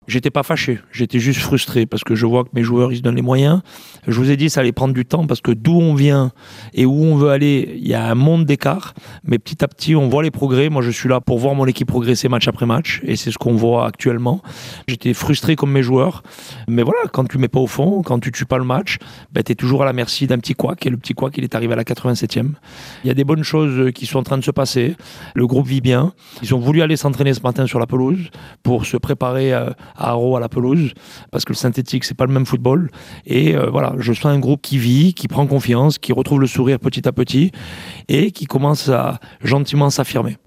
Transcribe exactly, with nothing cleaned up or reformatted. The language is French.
J'étais pas fâché, j'étais juste frustré parce que je vois que mes joueurs ils se donnent les moyens. Je vous ai dit ça allait prendre du temps parce que d'où on vient et où on veut aller, il y a un monde d'écart. Mais petit à petit, on voit les progrès. Moi, je suis là pour voir mon équipe progresser match après match et c'est ce qu'on voit actuellement. J'étais frustré comme mes joueurs, mais voilà, quand tu mets pas au fond, quand tu tues pas le match, ben t'es toujours à la merci d'un petit couac et le petit couac il est arrivé à la quatre-vingt-septième. Il y a des bonnes choses qui sont en train de se passer. Le groupe vit bien. Ils ont voulu aller s'entraîner ce matin sur la pelouse pour se préparer à à Haro à la pelouse, parce que le synthétique, c'est pas le même football. Et euh, voilà, je sens un groupe qui vit, qui prend confiance, qui retrouve le sourire petit à petit et qui commence à gentiment s'affirmer.